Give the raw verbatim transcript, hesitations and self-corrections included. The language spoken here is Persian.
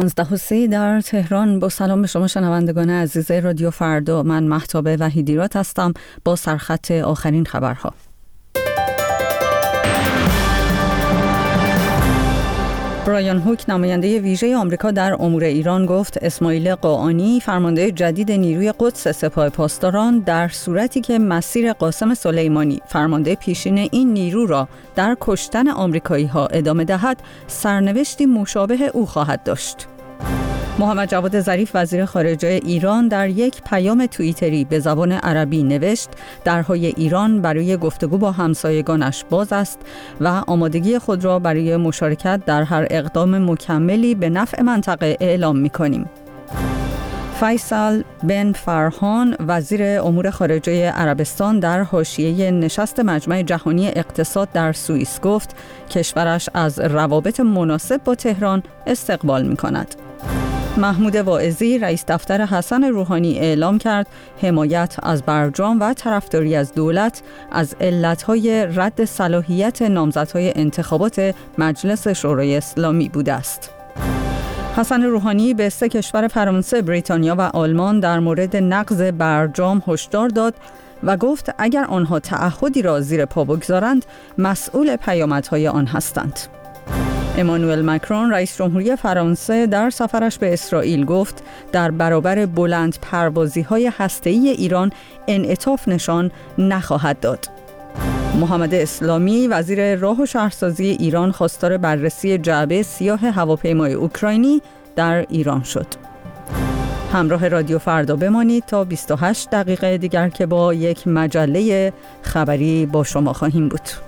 پانزده و سه در تهران. با سلام به شما شنوندگان عزیز رادیو فردا. من مهتاب وحیدیرات هستم با سرخط آخرین خبرها. برایان هوک، نماینده ویژه آمریکا در امور ایران، گفت اسماعیل قاآنی، فرمانده جدید نیروی قدس سپاه پاسداران، در صورتی که مسیر قاسم سلیمانی، فرمانده پیشین این نیرو را در کشتن آمریکایی‌ها ادامه دهد، سرنوشتی مشابه او خواهد داشت. محمد جواد ظریف، وزیر خارجه ایران، در یک پیام توییتری به زبان عربی نوشت درهای ایران برای گفتگو با همسایگانش باز است و آمادگی خود را برای مشارکت در هر اقدام مکملی به نفع منطقه اعلام می‌کنیم. فیصل بن فرهان، وزیر امور خارجه عربستان، در حاشیه نشست مجمع جهانی اقتصاد در سوئیس گفت کشورش از روابط مناسب با تهران استقبال می‌کند. محمود واعظی، رئیس دفتر حسن روحانی، اعلام کرد حمایت از برجام و طرفداری از دولت از علتهای رد صلاحیت نامزدهای انتخابات مجلس شورای اسلامی بوده است. حسن روحانی به سه کشور فرانسه، بریتانیا و آلمان در مورد نقض برجام هشدار داد و گفت اگر آنها تعهدی را زیر پا بگذارند مسئول پیامدهای آن هستند. امانوئل مکرون، رئیس جمهوری فرانسه، در سفرش به اسرائیل گفت در برابر بلند پروازی‌های هسته‌ای ایران انعطاف نشان نخواهد داد. محمد اسلامی، وزیر راه و شهرسازی ایران، خواستار بررسی جعبه سیاه هواپیمای اوکراینی در ایران شد. همراه رادیو فردا بمانید تا بیست و هشت دقیقه دیگر که با یک مجله خبری با شما خواهیم بود.